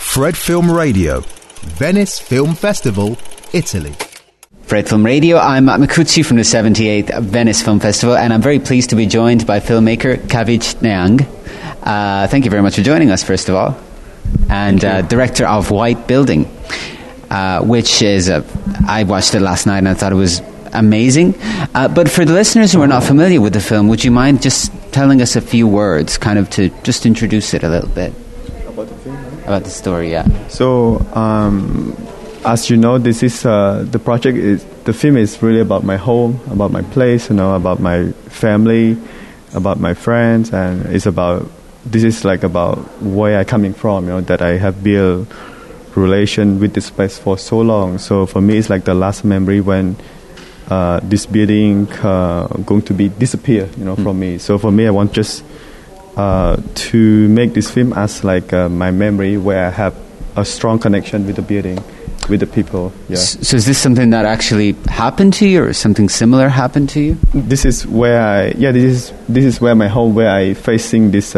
Fred Film Radio, Venice Film Festival, Italy. Fred Film Radio, I'm Matt Micucci from the 78th Venice Film Festival, and I'm very pleased to be joined by filmmaker Kavich Nyang. Thank you very much for joining us, first of all. And director of White Building, which is, I watched it last night and I thought it was amazing. But for the listeners who are not familiar with the film, would you mind just telling us a few words, kind of to just introduce it a little bit? About the film? Right? About the story, yeah. So, as you know, this is the project is the film is really about my home, about my place, about my family, about my friends, and it's about about where I'm coming from, that I have built relation with this place for so long. So for me, it's like the last memory when this building going to be disappear, from me. So for me, I want just to make this film as like my memory where I have a strong connection with the building, with the people. Yeah. So is this something that actually happened to you, or something similar happened to you? This is where this is where my home, where I facing this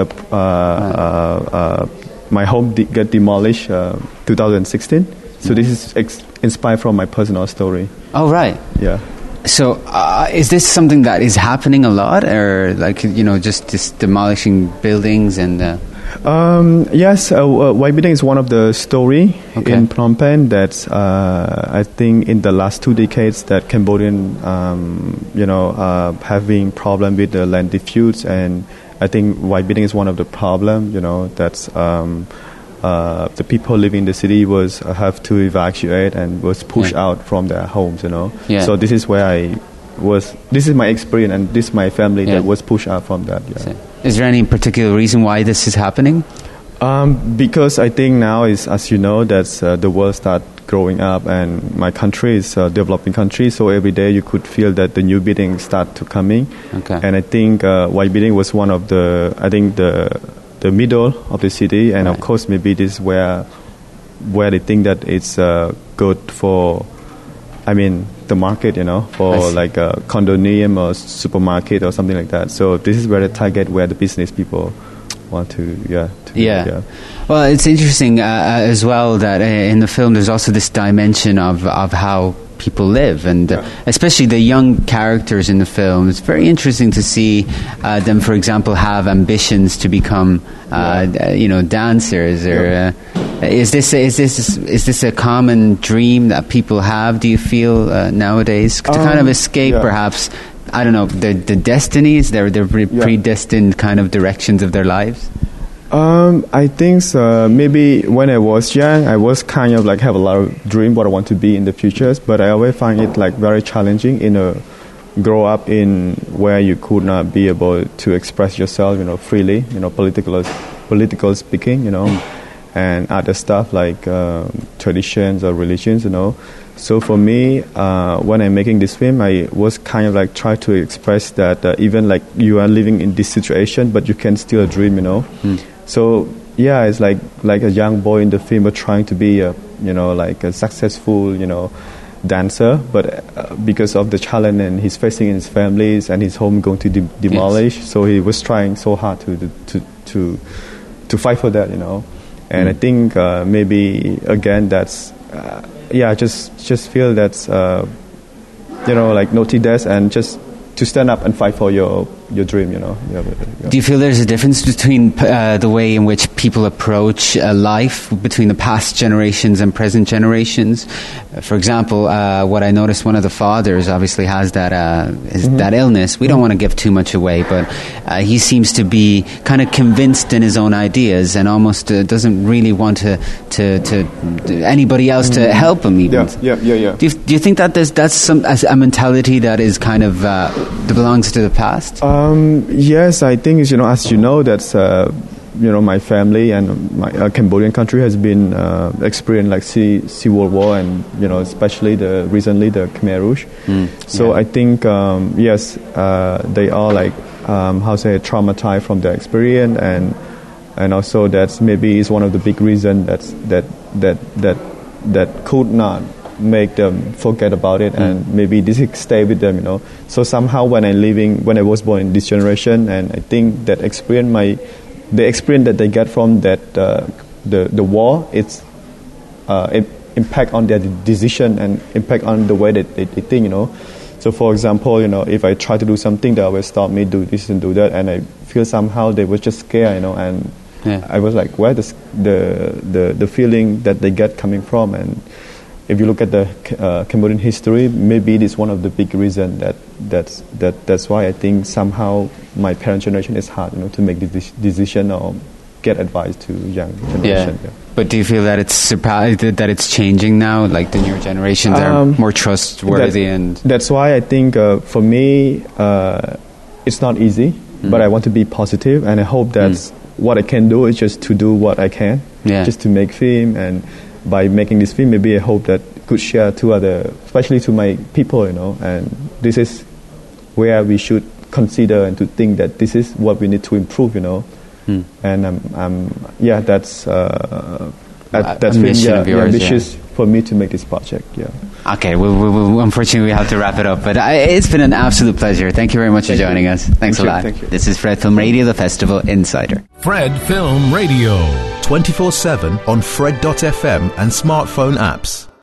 my home got demolished 2016. So this is inspired from my personal story. Oh, right. Yeah. So is this something that is happening a lot, or just this demolishing buildings and? Yes, White Building is one of the story in Phnom Penh that I think in the last 2 decades that Cambodian, having problem with the land disputes, and I think White Building is one of the problem. That's the people living in the city have to evacuate and was pushed out from their homes. Yeah. So this is where this is my experience, and this is my family that was pushed out from that. Yeah. Is there any particular reason why this is happening? Because I think now is, as you know, that's the world start growing up, and my country is a developing country. So every day you could feel that the new buildings start to coming. Okay. And I think White Building was one of the middle of the city, and of course maybe this is where they think that it's good for, the market, for like a condominium or supermarket or something like that. So this is where the target, where the business people want to. Well, it's interesting as well that in the film there's also this dimension of how people live, and especially the young characters in the film. It's very interesting to see them, for example, have ambitions to become dancers, or is this a common dream that people have, do you feel, nowadays, to kind of escape perhaps, I don't know, the destinies, their predestined kind of directions of their lives? I think so. Maybe when I was young, I was kind of like have a lot of dream what I want to be in the futures, but I always find it like very challenging grow up in where you could not be able to express yourself, freely, political speaking, and other stuff like traditions or religions, So for me, when I'm making this film, I was kind of like try to express that even like you are living in this situation, but you can still dream, So yeah, it's like a young boy in the film, but trying to be a successful, dancer, but because of the challenge and he's facing in his families and his home going to demolish, so he was trying so hard to fight for that, And I think maybe again that's just feel that's naughty death, and just to stand up and fight for your dream, Do you feel there's a difference between the way in which people approach life between the past generations and present generations? For example, what I noticed, one of the fathers obviously has that that illness. We don't want to give too much away, but he seems to be kind of convinced in his own ideas, and almost doesn't really want to anybody else to help him even. Yeah. Do you think that that's a mentality that is kind of that belongs to the past? Yes, I think as you know, that's my family and my Cambodian country has been experienced like civil war, and especially recently the Khmer Rouge. So I think yes, they are like traumatized from their experience, and also that's maybe is one of the big reasons that could not make them forget about it, and maybe this stay with them, So somehow when I was born in this generation, and I think that the experience that they get from that the war, it's impact on their decision and impact on the way that they think, you know. So, for example, you know, if I try to do something, they always stop me, do this and do that, and I feel somehow they were just scared, you know, and I was like, where does the feeling that they get coming from? And if you look at the Cambodian history, maybe it is one of the big reasons that's why I think somehow my parent generation is hard, you know, to make this decision or get advice to young generation. Yeah. But do you feel that it's that it's changing now? Like the newer generations are more trustworthy, and that's why I think for me it's not easy. But I want to be positive, and I hope that what I can do is just to do what I can, just to make film, and by making this film, maybe I hope that could share to other, especially to my people, you know. And this is where we should consider and to think that this is what we need to improve, you know. And that's mission of yours, ambitious for me to make this project. Yeah. Okay, unfortunately we have to wrap it up, but it's been an absolute pleasure. Thank you very much for joining us. Thanks a lot. Thank you. This is Fred Film Radio, the Festival Insider. Fred Film Radio. 24/7 on Fred.fm and smartphone apps.